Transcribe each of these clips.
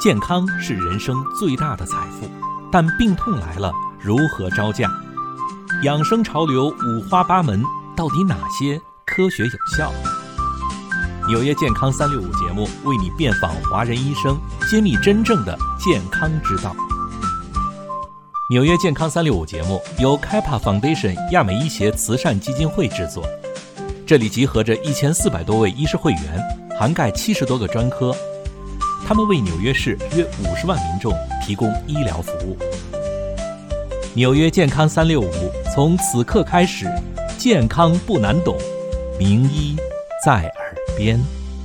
健康是人生最大的财富，但病痛来了，如何招架？养生潮流五花八门，到底哪些科学有效？纽约健康365节目为你遍访华人医生，揭秘真正的健康之道。纽约健康365节目由 Kappa Foundation 亚美医协慈善基金会制作，这里集合着1400多位医师会员，涵盖70多个专科，他们为纽约市约50万民众提供医疗服务。纽约健康365从此刻开始，健康不难懂，名医在耳边。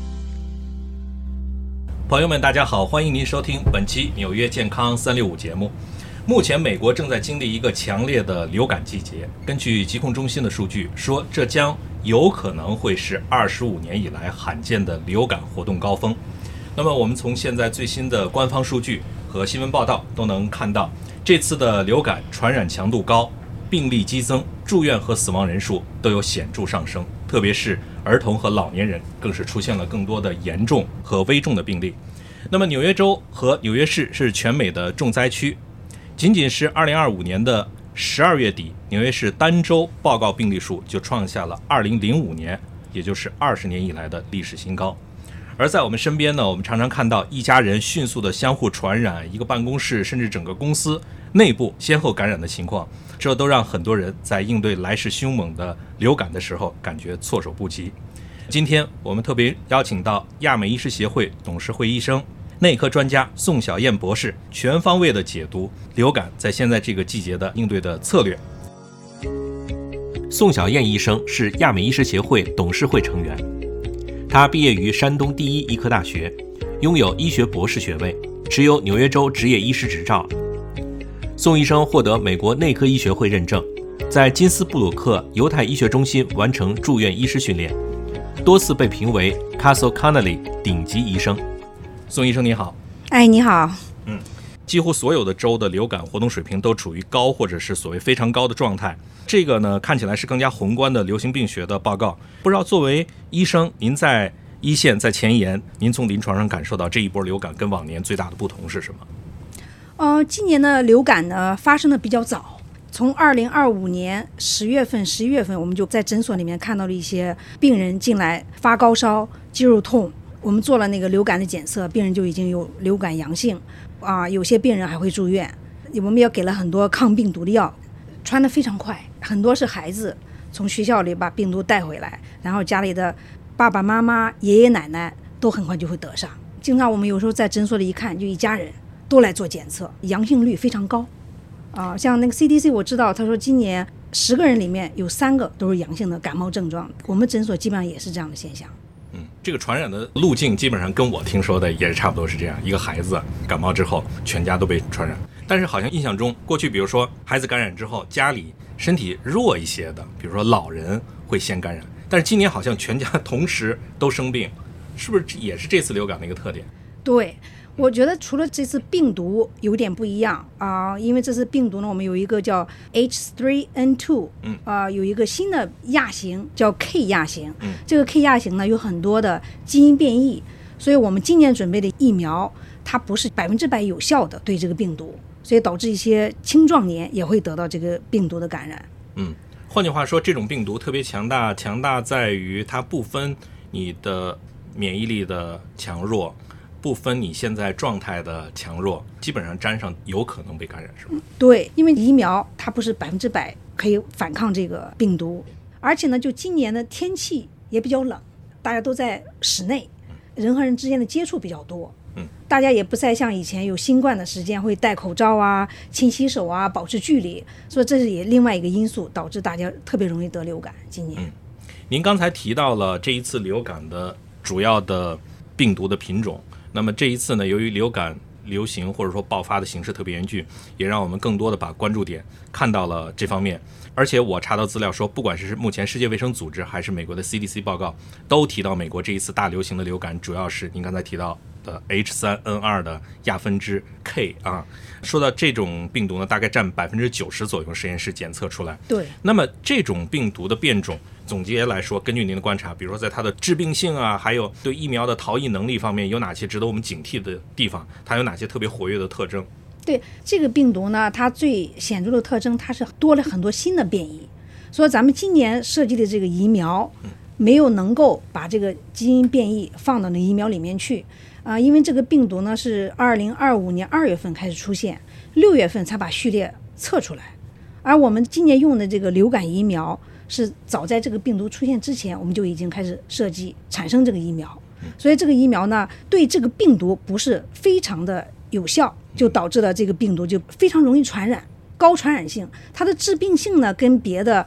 朋友们大家好，欢迎您收听本期纽约健康365节目。目前美国正在经历一个强烈的流感季节，根据疾控中心的数据说，这将有可能会是25年以来罕见的流感活动高峰。那么我们从现在最新的官方数据和新闻报道都能看到，这次的流感传染强度高，病例激增，住院和死亡人数都有显著上升，特别是儿童和老年人更是出现了更多的严重和危重的病例。那么纽约州和纽约市是全美的重灾区，仅仅是2025年的12月底，纽约市单周报告病例数就创下了2005年，也就是20年以来的历史新高。而在我们身边呢，我们常常看到一家人迅速的相互传染，一个办公室甚至整个公司内部先后感染的情况，这都让很多人在应对来势凶猛的流感的时候感觉措手不及。今天我们特别邀请到亚美医师协会董事会医生、内科专家宋晓燕博士，全方位的解读流感在现在这个季节的应对的策略。宋晓燕医生是亚美医师协会董事会成员，他毕业于山东第一医科大学，拥有医学博士学位，持有纽约州执业医师执照。宋医生获得美国内科医学会认证，在金斯布鲁克犹太医学中心完成住院医师训练，多次被评为 Castle Connolly 顶级医生。宋医生你好。 你好。 几乎所有的州的流感活动水平都处于高或者是所谓非常高的状态，这个呢看起来是更加宏观的流行病学的报告。不知道作为医生，您在一线在前沿，您从临床上感受到这一波流感跟往年最大的不同是什么？ 今年的流感呢发生的比较早，从2025年10月份、11月份，我们就在诊所里面看到了一些病人进来发高烧、肌肉痛，我们做了那个流感的检测，病人就已经有流感阳性有些病人还会住院，我们也给了很多抗病毒的药，传得非常快，很多是孩子从学校里把病毒带回来，然后家里的爸爸妈妈、爷爷奶奶都很快就会得上。经常我们有时候在诊所里一看，就一家人都来做检测，阳性率非常高像那个 CDC 我知道，他说今年10个人里面有3个都是阳性的感冒症状，我们诊所基本上也是这样的现象。 这个传染的路径基本上跟我听说的也是差不多是这样，一个孩子感冒之后全家都被传染。但是好像印象中过去比如说孩子感染之后，家里身体弱一些的比如说老人会先感染，但是今年好像全家同时都生病，是不是也是这次流感的一个特点？ 对，我觉得除了这次病毒有点不一样因为这次病毒呢，我们有一个叫 H3N2 有一个新的亚型叫 K 亚型这个 K 亚型呢有很多的基因变异，所以我们今年准备的疫苗它不是100%有效的对这个病毒，所以导致一些青壮年也会得到这个病毒的感染。 换句话说，这种病毒特别强大在于它不分你的免疫力的强弱，不分你现在状态的强弱，基本上沾上有可能被感染，是吗？ 对，因为疫苗它不是100%可以反抗这个病毒，而且呢，就今年的天气也比较冷，大家都在室内，人和人之间的接触比较多，大家也不再像以前有新冠的时间会戴口罩勤洗手保持距离，所以这是也另外一个因素导致大家特别容易得流感。今年， 您刚才提到了这一次流感的主要的病毒的品种。那么这一次呢，由于流感流行或者说爆发的形势特别严峻，也让我们更多的把关注点看到了这方面。而且我查到资料说，不管是目前世界卫生组织还是美国的 CDC 报告，都提到美国这一次大流行的流感主要是您刚才提到的 H3N2 的亚分支 K 说到这种病毒呢，大概占90%左右，实验室检测出来。 对。 那么这种病毒的变种总结来说，根据您的观察，比如说在它的致病性啊，还有对疫苗的逃逸能力方面，有哪些值得我们警惕的地方？它有哪些特别活跃的特征？ 对，这个病毒呢，它最显著的特征，它是多了很多新的变异。所以咱们今年设计的这个疫苗，没有能够把这个基因变异放到那疫苗里面去因为这个病毒呢是2025年2月份开始出现，6月份才把序列测出来。而我们今年用的这个流感疫苗，是早在这个病毒出现之前，我们就已经开始设计产生这个疫苗。所以这个疫苗呢，对这个病毒不是非常的有效，就导致了这个病毒就非常容易传染，高传染性。它的致病性呢，跟别的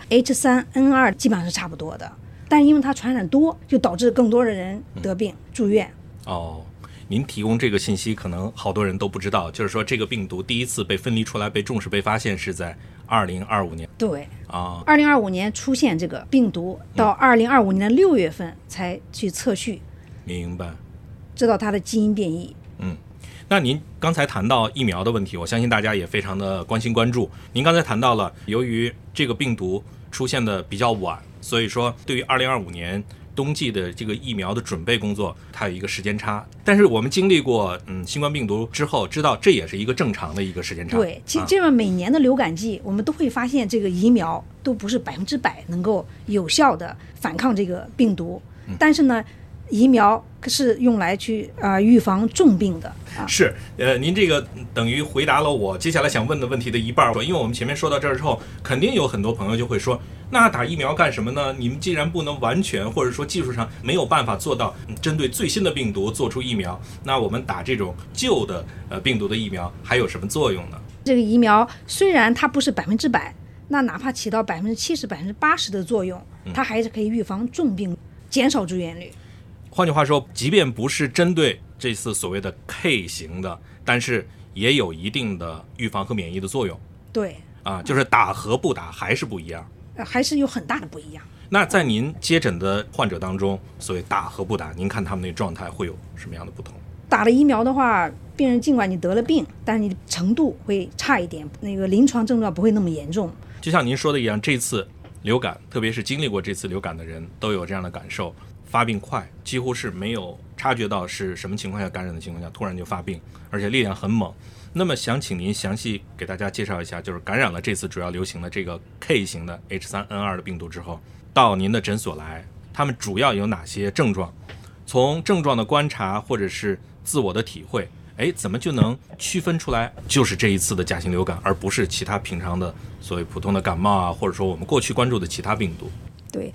H3N2 基本上是差不多的，但是因为它传染多，就导致更多的人得病住院。 您提供这个信息，可能好多人都不知道，就是说这个病毒第一次被分离出来、被重视、被发现是在2025年。 对，2025年出现这个病毒，到2025年的6月份才去测序。 明白， 知道它的基因变异。 那您刚才谈到疫苗的问题，我相信大家也非常的关心关注。您刚才谈到了，由于这个病毒出现的比较晚，所以说对于2025年冬季的这个疫苗的准备工作，它有一个时间差。但是我们经历过新冠病毒之后，知道这也是一个正常的一个时间差。 对，其实这样每年的流感季，我们都会发现这个疫苗都不是100%能够有效的反抗这个病毒，但是呢，疫苗是用来去预防重病的。 是，您这个等于回答了我接下来想问的问题的一半。因为我们前面说到这儿之后，肯定有很多朋友就会说，那打疫苗干什么呢？你们既然不能完全，或者说技术上没有办法做到针对最新的病毒做出疫苗，那我们打这种旧的病毒的疫苗还有什么作用呢？ 这个疫苗虽然它不是100%，那哪怕起到70%、80%的作用，它还是可以预防重病，减少住院率。 换句话说，即便不是针对这次所谓的 K 型的，但是也有一定的预防和免疫的作用。 对就是打和不打还是不一样， 还是有很大的不一样。 那在您接诊的患者当中，所谓打和不打，您看他们那个状态会有什么样的不同？ 打了疫苗的话，病人尽管你得了病，但是你的程度会差一点，那个临床症状不会那么严重。 就像您说的一样，这次流感，特别是经历过这次流感的人都有这样的感受，发病快，几乎是没有察觉到是什么情况下感染的情况下突然就发病，而且力量很猛。那么想请您详细给大家介绍一下，就是感染了这次主要流行的这个 K 型的 H3N2 的病毒之后，到您的诊所来，他们主要有哪些症状？从症状的观察或者是自我的体会，怎么就能区分出来就是这一次的甲型流感，而不是其他平常的所谓普通的感冒啊，或者说我们过去关注的其他病毒？ 对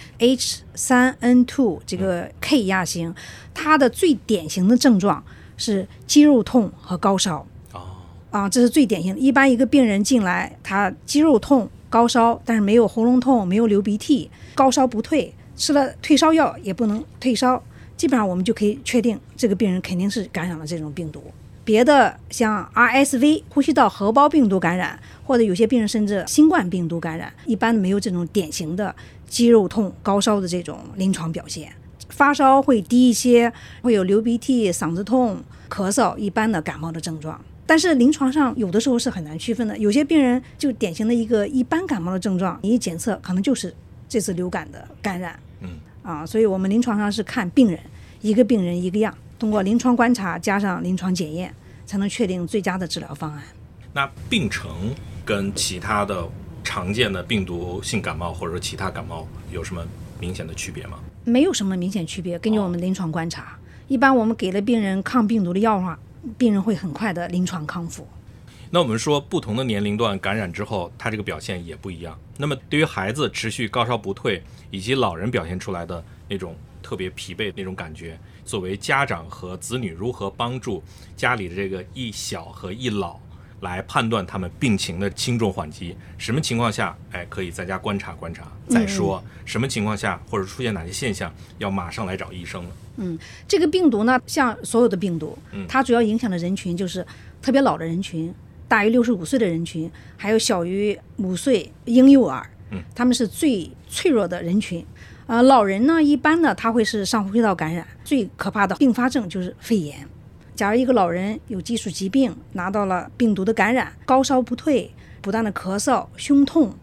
H3N2 这个 K 亚型，它的最典型的症状是肌肉痛和高烧。这是最典型的。一般一个病人进来，他肌肉痛、高烧，但是没有喉咙痛，没有流鼻涕，高烧不退，吃了退烧药也不能退烧，基本上我们就可以确定这个病人肯定是感染了这种病毒。别的像 RSV 呼吸道合胞病毒感染，或者有些病人甚至新冠病毒感染，一般没有这种典型的肌肉痛、高烧的这种临床表现。发烧会低一些，会有流鼻涕、嗓子痛、咳嗽，一般的感冒的症状。但是临床上有的时候是很难区分的，有些病人就典型的一个一般感冒的症状，你一检测可能就是这次流感的感染。所以我们临床上是看病人，一个病人一个样，通过临床观察加上临床检验，才能确定最佳的治疗方案。 那病程跟其他的常见的病毒性感冒或者说其他感冒有什么明显的区别吗？ 没有什么明显区别，根据我们临床观察，一般我们给了病人抗病毒的药化，病人会很快的临床康复。 那我们说不同的年龄段感染之后，它这个表现也不一样。那么对于孩子持续高烧不退，以及老人表现出来的那种特别疲惫的那种感觉，作为家长和子女如何帮助家里的这个一小和一老来判断他们病情的轻重缓急？什么情况下可以在家观察观察再说，什么情况下或者出现哪些现象要马上来找医生了？ 这个病毒呢，像所有的病毒，它主要影响的人群就是特别老的人群，大于65岁的人群，还有小于5岁婴幼儿，他们是最脆弱的人群。老人呢，一般呢他会是上呼吸道感染，最可怕的并发症就是肺炎。假如一个老人有基础疾病，拿到了病毒的感染，高烧不退，不断的咳嗽、胸痛，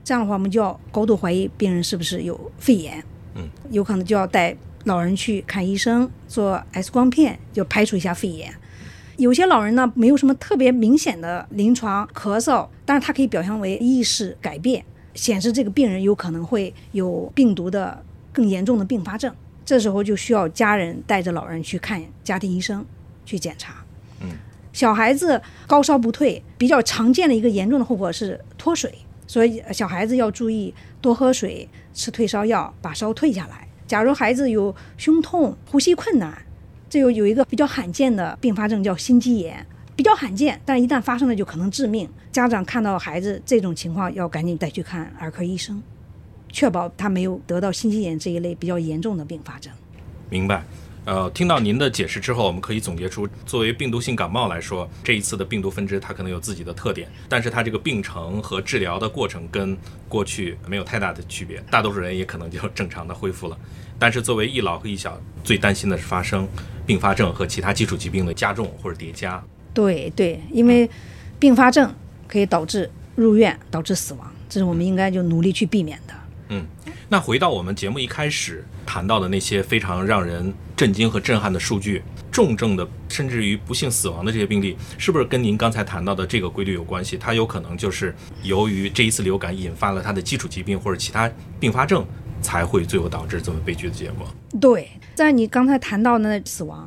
这样的话我们就要高度怀疑病人是不是有肺炎，有可能就要带老人去看医生，做 X 光片，就排除一下肺炎。有些老人呢没有什么特别明显的临床咳嗽，但是它可以表现为意识改变，显示这个病人有可能会有病毒的更严重的并发症，这时候就需要家人带着老人去看家庭医生去检查。小孩子高烧不退，比较常见的一个严重的后果是脱水，所以小孩子要注意多喝水，吃退烧药，把烧退下来。假如孩子有胸痛、呼吸困难，这有一个比较罕见的并发症叫心肌炎，比较罕见，但一旦发生了就可能致命。家长看到孩子这种情况，要赶紧带去看儿科医生，确保他没有得到心肌炎这一类比较严重的并发症。 明白。听到您的解释之后，我们可以总结出，作为病毒性感冒来说，这一次的病毒分支它可能有自己的特点，但是它这个病程和治疗的过程跟过去没有太大的区别，大多数人也可能就正常的恢复了。但是作为一老和一小，最担心的是发生并发症和其他基础疾病的加重或者叠加。 对，因为并发症可以导致入院，导致死亡，这是我们应该就努力去避免的。 那回到我们节目一开始谈到的那些非常让人震惊和震撼的数据，重症的甚至于不幸死亡的这些病例，是不是跟您刚才谈到的这个规律有关系？它有可能就是由于这一次流感引发了它的基础疾病或者其他并发症，才会最后导致这么悲剧的结果。 对，在你刚才谈到的死亡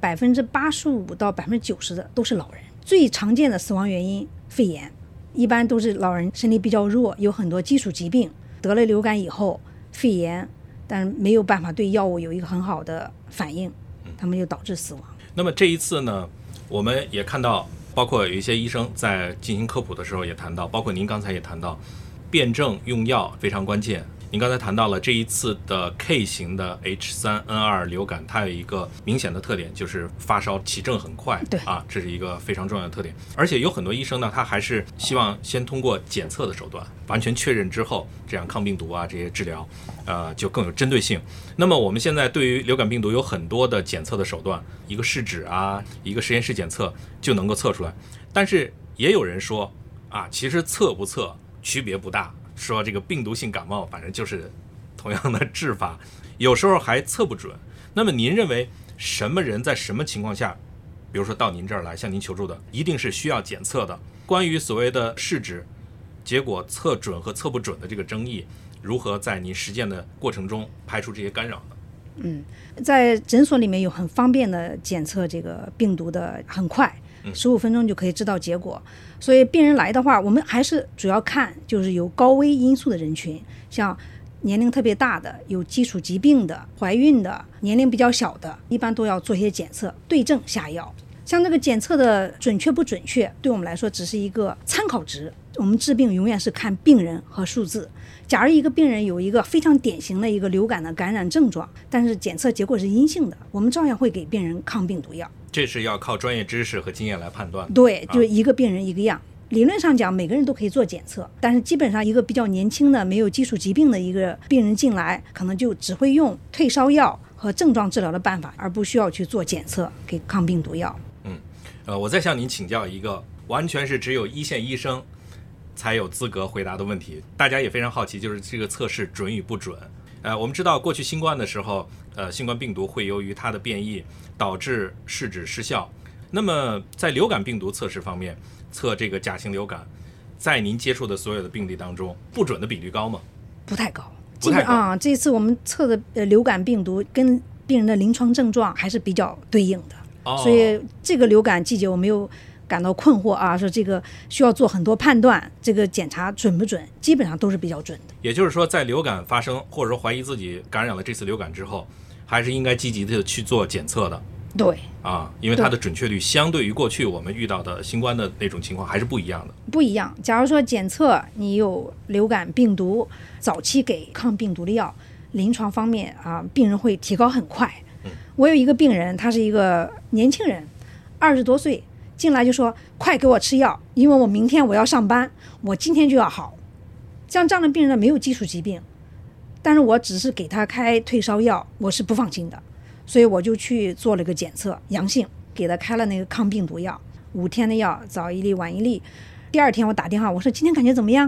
，85%到90%的都是老人。最常见的死亡原因肺炎，一般都是老人身体比较弱，有很多基础疾病，得了流感以后肺炎，但是没有办法对药物有一个很好的反应，他们就导致死亡。 那么这一次呢，我们也看到，包括有一些医生在进行科普的时候也谈到，包括您刚才也谈到，辩证用药非常关键。您刚才谈到了这一次的 K 型的 H3N2 流感，它有一个明显的特点，就是发烧起症很快。 对啊，这是一个非常重要的特点。而且有很多医生呢，他还是希望先通过检测的手段完全确认之后，这样抗病毒啊这些治疗，就更有针对性。那么我们现在对于流感病毒有很多的检测的手段，一个试纸啊，一个实验室检测就能够测出来。但是也有人说啊，其实测不测区别不大。说这个病毒性感冒反正就是同样的治法，有时候还测不准。那么您认为什么人在什么情况下，比如说到您这儿来向您求助的，一定是需要检测的？关于所谓的试纸结果测准和测不准的这个争议，如何在您实践的过程中排除这些干扰呢？ 在诊所里面有很方便的检测这个病毒的，很快，15分钟就可以知道结果。所以病人来的话，我们还是主要看就是有高危因素的人群，像年龄特别大的、有基础疾病的、怀孕的、年龄比较小的，一般都要做一些检测，对症下药。像这个检测的准确不准确，对我们来说只是一个参考值。我们治病永远是看病人和数字。假如一个病人有一个非常典型的一个流感的感染症状，但是检测结果是阴性的，我们照样会给病人抗病毒药。 这是要靠专业知识和经验来判断的。 对，就一个病人一个样。理论上讲，每个人都可以做检测，但是基本上一个比较年轻的、没有基础疾病的一个病人进来，可能就只会用退烧药和症状治疗的办法，而不需要去做检测给抗病毒药。 我再向您请教一个完全是只有一线医生才有资格回答的问题，大家也非常好奇，就是这个测试准与不准。我们知道过去新冠的时候，新冠病毒会由于它的变异导致试纸失效。那么在流感病毒测试方面，测这个甲型流感，在您接触的所有的病例当中，不准的比率高吗？ 不太高， 不太高。 这次我们测的流感病毒跟病人的临床症状还是比较对应的。所以这个流感季节我没有感到困惑啊，说这个需要做很多判断，这个检查准不准，基本上都是比较准的。 也就是说，在流感发生或者说怀疑自己感染了这次流感之后，还是应该积极的去做检测的。 对啊，因为它的准确率相对于过去我们遇到的新冠的那种情况还是不一样的。 不一样。假如说检测你有流感病毒，早期给抗病毒的药，临床方面啊，病人会提高很快。我有一个病人，他是一个年轻人，20多岁，进来就说快给我吃药，因为我明天我要上班，我今天就要好。像这样的病人呢，没有基础疾病，但是我只是给他开退烧药，我是不放心的，所以我就去做了个检测，阳性，给他开了那个抗病毒药，5天的药，早一粒晚一粒。第2天我打电话，我说今天感觉怎么样？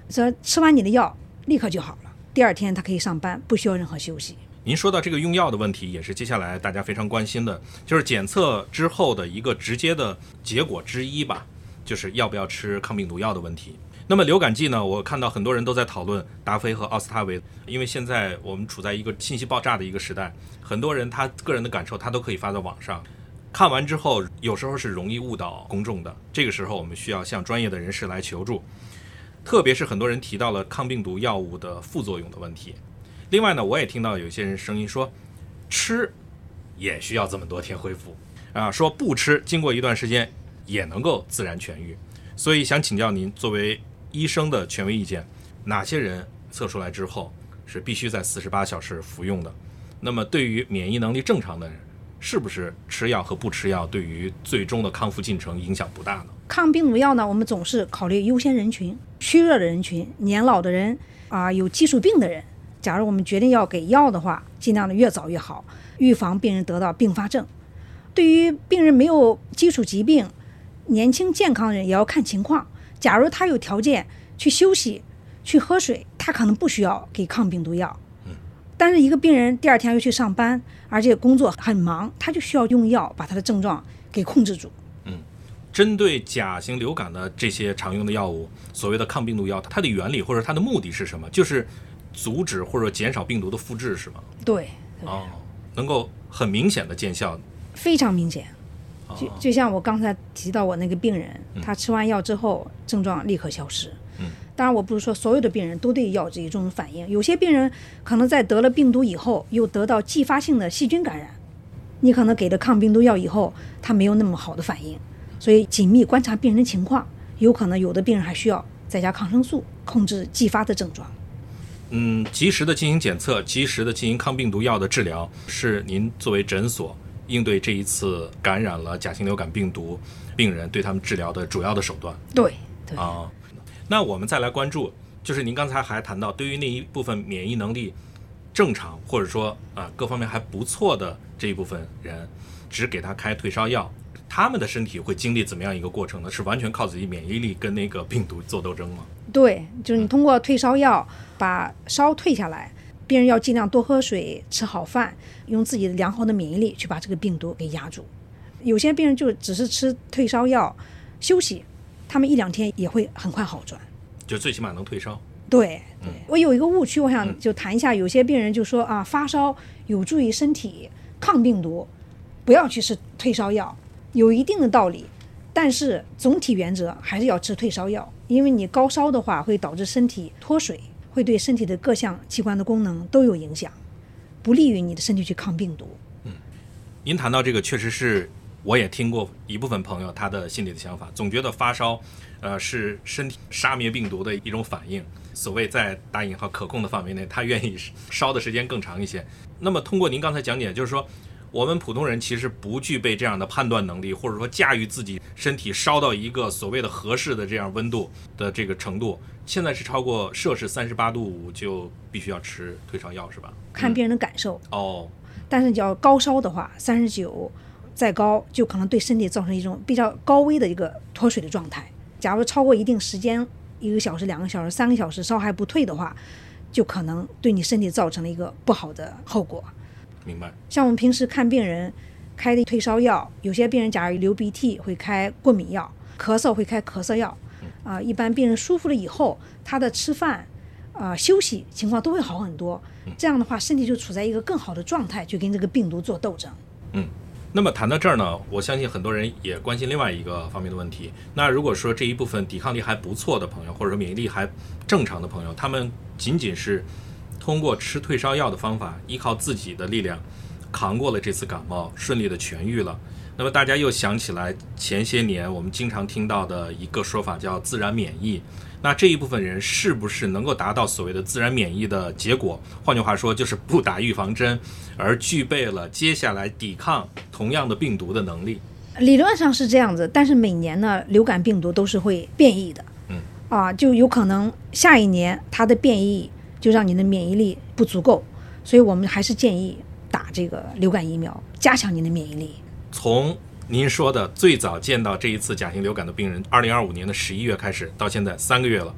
说吃完你的药立刻就好了，第二天他可以上班，不需要任何休息。 您说到这个用药的问题，也是接下来大家非常关心的，就是检测之后的一个直接的结果之一吧，就是要不要吃抗病毒药的问题。那么流感季呢，我看到很多人都在讨论达菲和奥司他韦，因为现在我们处在一个信息爆炸的一个时代，很多人他个人的感受他都可以发在网上，看完之后有时候是容易误导公众的，这个时候我们需要向专业的人士来求助，特别是很多人提到了抗病毒药物的副作用的问题。另外呢，我也听到有些人声音说，吃也需要这么多天恢复啊，说不吃经过一段时间也能够自然痊愈。所以想请教您，作为医生的权威意见，哪些人测出来之后是必须在48小时服用的？那么对于免疫能力正常的人，是不是吃药和不吃药对于最终的康复进程影响不大呢？ 抗病毒药呢，我们总是考虑优先人群，虚弱的人群、年老的人有基础病的人。假如我们决定要给药的话，尽量的越早越好，预防病人得到并发症。对于病人没有基础疾病、年轻健康人也要看情况。假如他有条件去休息、去喝水，他可能不需要给抗病毒药。但是一个病人第二天又去上班，而且工作很忙，他就需要用药把他的症状给控制住。 针对甲型流感的这些常用的药物，所谓的抗病毒药，它的原理或者它的目的是什么？就是阻止或者减少病毒的复制是吗？ 对， 能够很明显的见效， 非常明显。就像我刚才提到我那个病人，他吃完药之后症状立刻消失。当然我不是说所有的病人都对药有这种反应，有些病人可能在得了病毒以后又得到继发性的细菌感染，你可能给了抗病毒药以后他没有那么好的反应，所以紧密观察病人的情况，有可能有的病人还需要再加抗生素控制继发的症状。 及时的进行检测，及时的进行抗病毒药的治疗，是您作为诊所应对这一次感染了甲型流感病毒病人对他们治疗的主要的手段。 对那我们再来关注，就是您刚才还谈到，对于那一部分免疫能力正常或者说各方面还不错的这一部分人，只给他开退烧药，他们的身体会经历怎么样一个过程呢？是完全靠自己免疫力跟那个病毒做斗争吗？ 对，就是你通过退烧药把烧退下来，病人要尽量多喝水、吃好饭，用自己的良好的免疫力去把这个病毒给压住。有些病人就只是吃退烧药休息，他们1-2天也会很快好转， 就最起码能退烧。 对，我有一个误区，我想就谈一下，有些病人就说发烧有助于身体抗病毒，不要去吃退烧药，有一定的道理，但是总体原则还是要吃退烧药，因为你高烧的话会导致身体脱水，会对身体的各项器官的功能都有影响，不利于你的身体去抗病毒。 您谈到这个，确实是我也听过一部分朋友他的心里的想法，总觉得发烧是身体杀灭病毒的一种反应，所谓在打引号可控的范围内，他愿意烧的时间更长一些。那么通过您刚才讲解，就是说我们普通人其实不具备这样的判断能力，或者说驾驭自己身体烧到一个所谓的合适的这样温度的这个程度，现在是超过摄氏38度5就必须要吃退烧药是吧？ 看病人的感受。但是你要高烧的话，39再高就可能对身体造成一种比较高危的一个脱水的状态。假如超过一定时间，1个小时、2个小时、3个小时烧还不退的话，就可能对你身体造成了一个不好的后果。 明白。 像我们平时看病人开的退烧药，有些病人假如流鼻涕会开过敏药，咳嗽会开咳嗽药。一般病人舒服了以后，他的吃饭休息情况都会好很多。这样的话身体就处在一个更好的状态，去跟这个病毒做斗争。 那么谈到这儿呢，我相信很多人也关心另外一个方面的问题。那如果说这一部分抵抗力还不错的朋友，或者说免疫力还正常的朋友，他们仅仅是通过吃退烧药的方法，依靠自己的力量扛过了这次感冒，顺利的痊愈了。那么大家又想起来前些年我们经常听到的一个说法叫自然免疫，那这一部分人是不是能够达到所谓的自然免疫的结果？换句话说，就是不打预防针，而具备了接下来抵抗同样的病毒的能力。 理论上是这样子，但是每年呢，流感病毒都是会变异的。就有可能下一年它的变异就让你的免疫力不足够，所以我们还是建议打这个流感疫苗，加强你的免疫力。 从您说的最早见到这一次甲型流感的病人，2025年的11月开始，到现在3个月了，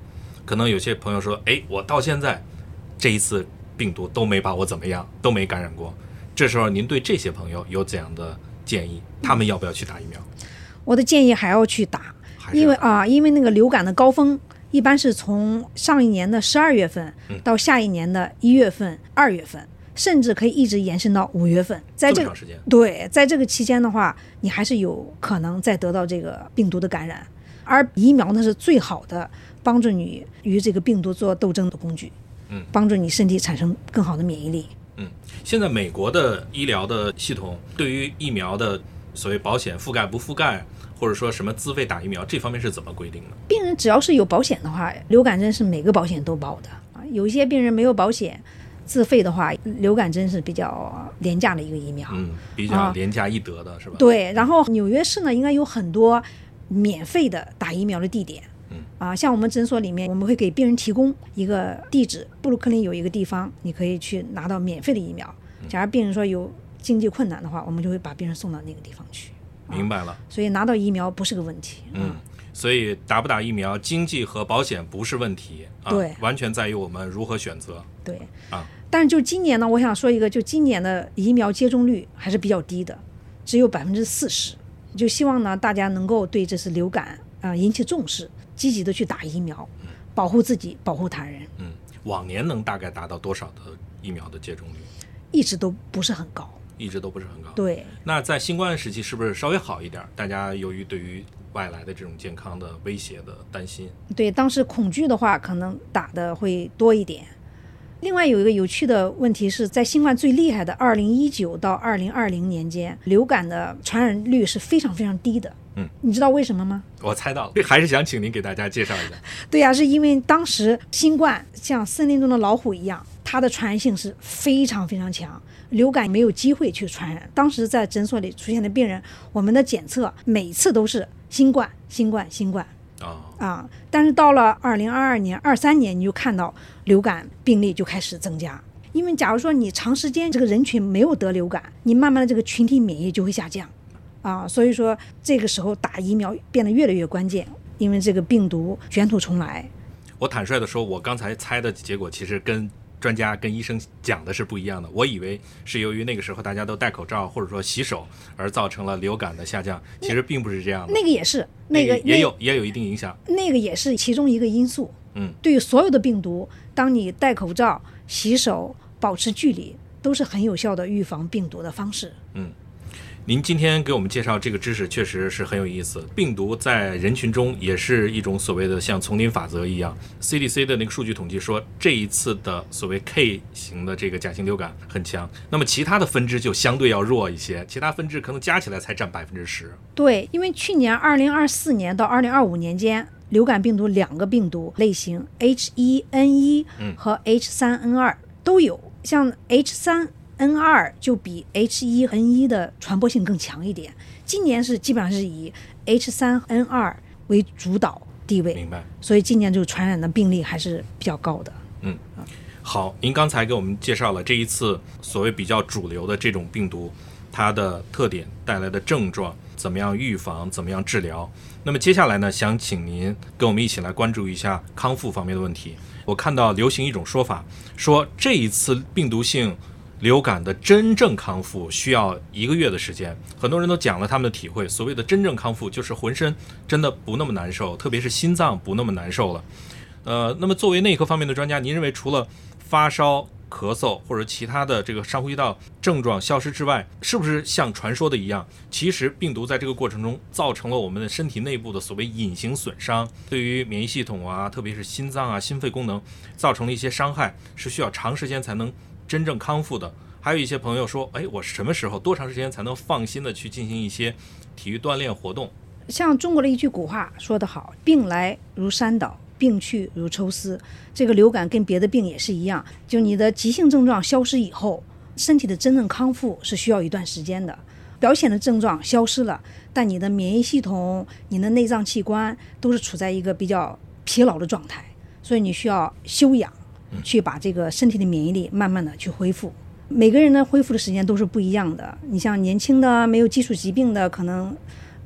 可能有些朋友说，哎，我到现在这一次病毒都没把我怎么样，都没感染过。这时候您对这些朋友有怎样的建议？他们要不要去打疫苗？ 我的建议还要去打，因为那个流感的高峰一般是从上一年的12月份到下一年的1月份、2月份，甚至可以一直延伸到5月份。在这么长时间？ 对，在这个期间的话，你还是有可能再得到这个病毒的感染。而疫苗呢是最好的帮助你与这个病毒做斗争的工具，帮助你身体产生更好的免疫力。 现在美国的医疗的系统对于疫苗的所谓保险覆盖不覆盖，或者说什么自费打疫苗这方面是怎么规定的？ 病人只要是有保险的话，流感针是每个保险都包的。有一些病人没有保险，自费的话，流感针是比较廉价的一个疫苗， 比较廉价易得的是吧？ 对。然后纽约市呢，应该有很多免费的打疫苗的地点。像我们诊所里面，我们会给病人提供一个地址，布鲁克林有一个地方，你可以去拿到免费的疫苗。假如病人说有经济困难的话，我们就会把病人送到那个地方去。 明白了。 所以拿到疫苗不是个问题。 所以打不打疫苗，经济和保险不是问题， 对， 完全在于我们如何选择。 对但是就今年呢，我想说一个，就今年的疫苗接种率还是比较低的，只有40%。就希望呢，大家能够对这次流感引起重视，积极的去打疫苗，保护自己，保护他人。 往年能大概达到多少的疫苗的接种率？ 一直都不是很高。 对。那在新冠时期是不是稍微好一点？大家由于对于外来的这种健康的威胁的担心， 对，当时恐惧的话，可能打的会多一点。另外有一个有趣的问题是，在新冠最厉害的2019到2020年间，流感的传染率是非常非常低的。你知道为什么吗？ 我猜到了，还是想请您给大家介绍一下。 对呀，是因为当时新冠像森林中的老虎一样，它的传染性是非常非常强，流感没有机会去传染。当时在诊所里出现的病人，我们的检测每次都是新冠。但是到了2022年、23年，你就看到流感病例就开始增加。因为假如说你长时间这个人群没有得流感，你慢慢的这个群体免疫就会下降。所以说这个时候打疫苗变得越来越关键，因为这个病毒卷土重来。 我坦率的说，我刚才猜的结果其实跟专家跟医生讲的是不一样的。我以为是由于那个时候大家都戴口罩或者说洗手而造成了流感的下降，其实并不是这样的。 那个也是，那个也有一定影响。 那个也是其中一个因素。对于所有的病毒，当你戴口罩、洗手、保持距离，都是很有效的预防病毒的方式。 您今天给我们介绍这个知识确实是很有意思。病毒在人群中也是一种所谓的像丛林法则一样。CDC 的那个数据统计说，这一次的所谓 K 型的这个甲型流感很强，那么其他的分支就相对要弱一些，其他分支可能加起来才占10%。 对，因为去年2024年到2025年间，流感病毒2个病毒类型 H1N1 和 H3N2 都有，像 H3N2 就比 H1N1 的传播性更强一点。今年是基本上是以 H3N2 为主导地位， 明白。 所以今年就传染的病例还是比较高的。 好，您刚才给我们介绍了这一次所谓比较主流的这种病毒，它的特点带来的症状，怎么样预防，怎么样治疗。那么接下来呢，想请您跟我们一起来关注一下康复方面的问题。我看到流行一种说法，说这一次病毒性流感的真正康复需要1个月的时间。很多人都讲了他们的体会，所谓的真正康复就是浑身真的不那么难受，特别是心脏不那么难受了。那么作为内科方面的专家，您认为除了发烧、咳嗽或者其他的这个上呼吸道症状消失之外，是不是像传说的一样，其实病毒在这个过程中造成了我们的身体内部的所谓隐形损伤，对于免疫系统啊，特别是心脏啊、心肺功能造成了一些伤害，是需要长时间才能真正康复的。还有一些朋友说，我什么时候多长时间才能放心的去进行一些体育锻炼活动？ 像中国的一句古话说得好，病来如山倒，病去如抽丝。这个流感跟别的病也是一样，就你的急性症状消失以后，身体的真正康复是需要一段时间的。表现的症状消失了，但你的免疫系统、你的内脏器官都是处在一个比较疲劳的状态，所以你需要休养，去把这个身体的免疫力慢慢的去恢复。每个人的恢复的时间都是不一样的，你像年轻的没有基础疾病的，可能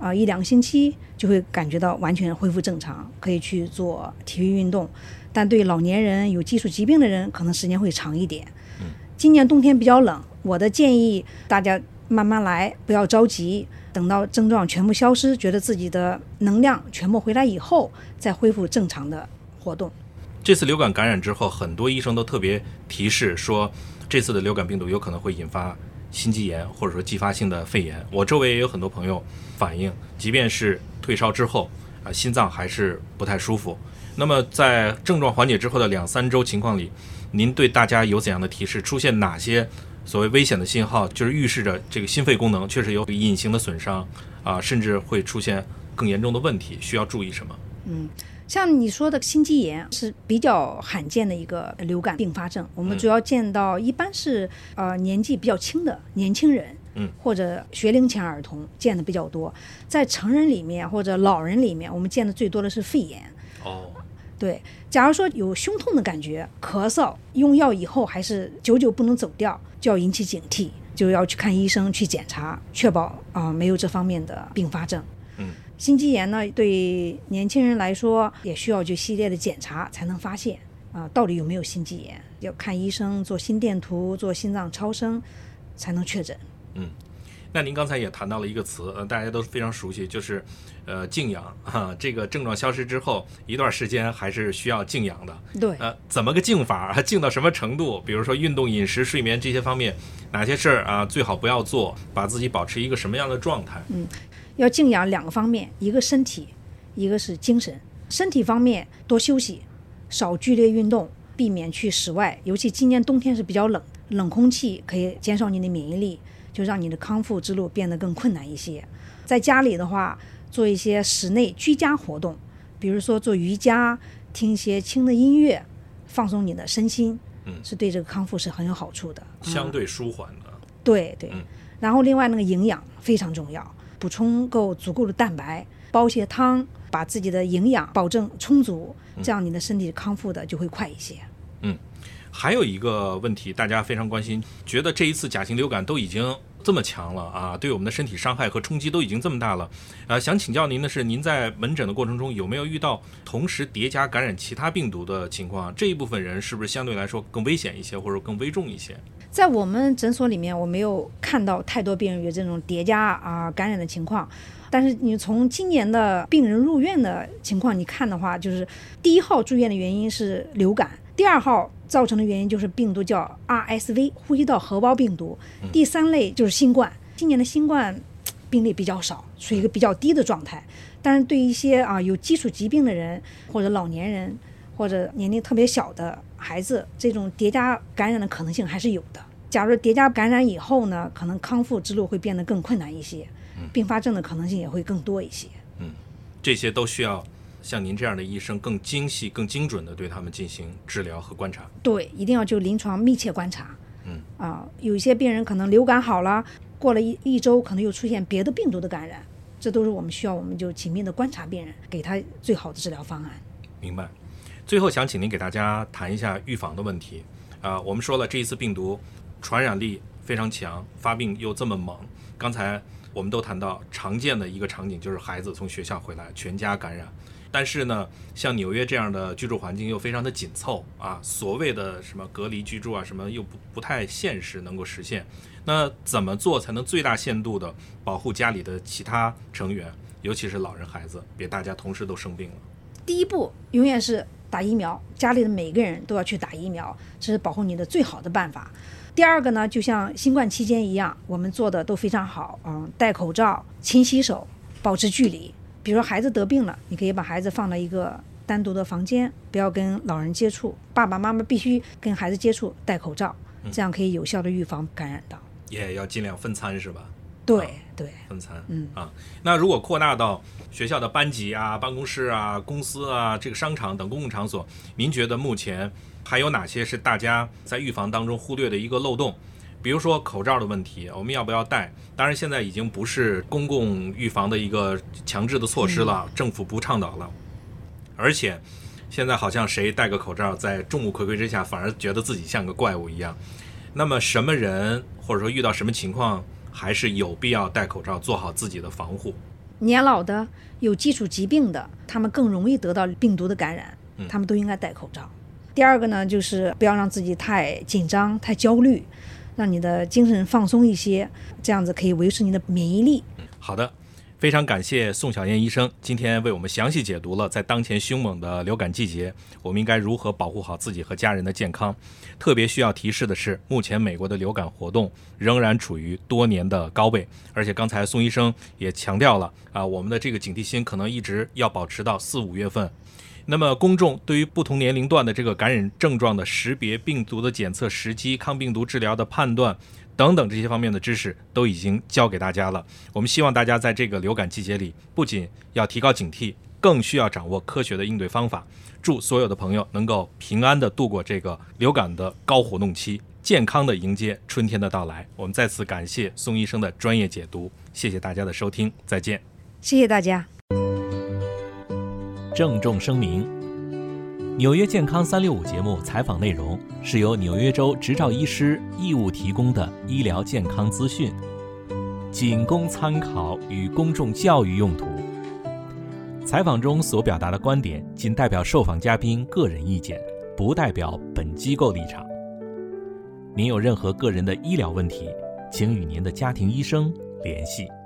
1-2个星期就会感觉到完全恢复正常，可以去做体育运动。但对老年人、有基础疾病的人，可能时间会长一点。今年冬天比较冷，我的建议大家慢慢来，不要着急，等到症状全部消失，觉得自己的能量全部回来以后，再恢复正常的活动。 这次流感感染之后，很多医生都特别提示说，这次的流感病毒有可能会引发心肌炎或者说继发性的肺炎。我周围也有很多朋友反映，即便是退烧之后心脏还是不太舒服。那么在症状缓解之后的2-3周情况里，您对大家有怎样的提示？出现哪些所谓危险的信号，就是预示着这个心肺功能确实有隐形的损伤甚至会出现更严重的问题，需要注意什么？ 像你说的心肌炎是比较罕见的一个流感并发症，我们主要见到一般是年纪比较轻的年轻人，或者学龄前儿童见的比较多。在成人里面或者老人里面，我们见的最多的是肺炎。对，假如说有胸痛的感觉、咳嗽，用药以后还是久久不能走掉，就要引起警惕，就要去看医生去检查，确保没有这方面的并发症。心肌炎呢，对年轻人来说也需要就系列的检查才能发现到底有没有心肌炎，要看医生做心电图、做心脏超声才能确诊。 那您刚才也谈到了一个词，大家都非常熟悉，就是静养这个症状消失之后一段时间还是需要静养的。 对， 怎么个静法？静到什么程度？比如说运动、饮食、睡眠这些方面，哪些事儿最好不要做，把自己保持一个什么样的状态？ 要静养2个方面，一个身体，一个是精神。身体方面多休息，少剧烈运动，避免去室外，尤其今年冬天是比较冷，冷空气可以减少你的免疫力，就让你的康复之路变得更困难一些。在家里的话，做一些室内居家活动，比如说做瑜伽，听一些轻的音乐，放松你的身心，是对这个康复是很有好处的， 相对舒缓的。 对。然后另外那个营养非常重要，补充够足够的蛋白，煲些汤，把自己的营养保证充足，这样你的身体康复的就会快一些。 还有一个问题大家非常关心，觉得这一次甲型流感都已经这么强了对我们的身体伤害和冲击都已经这么大了想请教您的是，您在门诊的过程中有没有遇到同时叠加感染其他病毒的情况？这一部分人是不是相对来说更危险一些，或者更危重一些？ 在我们诊所里面，我没有看到太多病人有这种叠加感染的情况。但是你从今年的病人入院的情况你看的话，就是第1号住院的原因是流感，第2号造成的原因就是病毒叫 RSV 呼吸道合胞病毒，第3类就是新冠。今年的新冠病例比较少，处于一个比较低的状态。但是对一些有基础疾病的人，或者老年人，或者年龄特别小的孩子，这种叠加感染的可能性还是有的。假如叠加感染以后呢，可能康复之路会变得更困难一些，并发症的可能性也会更多一些。 这些都需要像您这样的医生更精细、更精准的对他们进行治疗和观察。 对，一定要就临床密切观察。有一些病人可能流感好了，过了一周可能又出现别的病毒的感染，这都是我们就紧密的观察病人，给他最好的治疗方案。 明白。最后想请您给大家谈一下预防的问题我们说了，这一次病毒传染力非常强，发病又这么猛。刚才我们都谈到常见的一个场景就是孩子从学校回来全家感染，但是呢像纽约这样的居住环境又非常的紧凑所谓的什么隔离居住什么又不太现实能够实现。那怎么做才能最大限度的保护家里的其他成员，尤其是老人孩子，别大家同时都生病了？ 第一步永远是打疫苗，家里的每个人都要去打疫苗，这是保护你的最好的办法。第二个呢，就像新冠期间一样，我们做的都非常好戴口罩、勤洗手、保持距离。比如说孩子得病了，你可以把孩子放到一个单独的房间，不要跟老人接触，爸爸妈妈必须跟孩子接触，戴口罩，这样可以有效的预防感染到。 也要尽量分餐是吧？ 对， 分餐。那如果扩大到学校的班级办公室公司这个商场等公共场所，您觉得目前还有哪些是大家在预防当中忽略的一个漏洞？比如说口罩的问题，我们要不要戴？当然现在已经不是公共预防的一个强制的措施了，政府不倡导了，而且现在好像谁戴个口罩在众目睽睽之下反而觉得自己像个怪物一样。那么什么人或者说遇到什么情况还是有必要戴口罩，做好自己的防护？ 年老的、有基础疾病的，他们更容易得到病毒的感染，他们都应该戴口罩。第二个呢，就是不要让自己太紧张、太焦虑，让你的精神放松一些，这样子可以维持你的免疫力。 好的，非常感谢宋小燕医生今天为我们详细解读了在当前凶猛的流感季节，我们应该如何保护好自己和家人的健康。特别需要提示的是，目前美国的流感活动仍然处于多年的高位，而且刚才宋医生也强调了我们的这个警惕心可能一直要保持到4、5月份。那么公众对于不同年龄段的这个感染症状的识别、病毒的检测时机、抗病毒治疗的判断等等这些方面的知识都已经教给大家了。我们希望大家在这个流感季节里，不仅要提高警惕，更需要掌握科学的应对方法。祝所有的朋友能够平安地度过这个流感的高活动期，健康地迎接春天的到来。我们再次感谢宋医生的专业解读，谢谢大家的收听，再见。 谢谢大家。 郑重声明，纽约健康365节目采访内容是由纽约州执照医师义务提供的医疗健康资讯，仅供参考与公众教育用途。采访中所表达的观点仅代表受访嘉宾个人意见，不代表本机构立场。您有任何个人的医疗问题，请与您的家庭医生联系。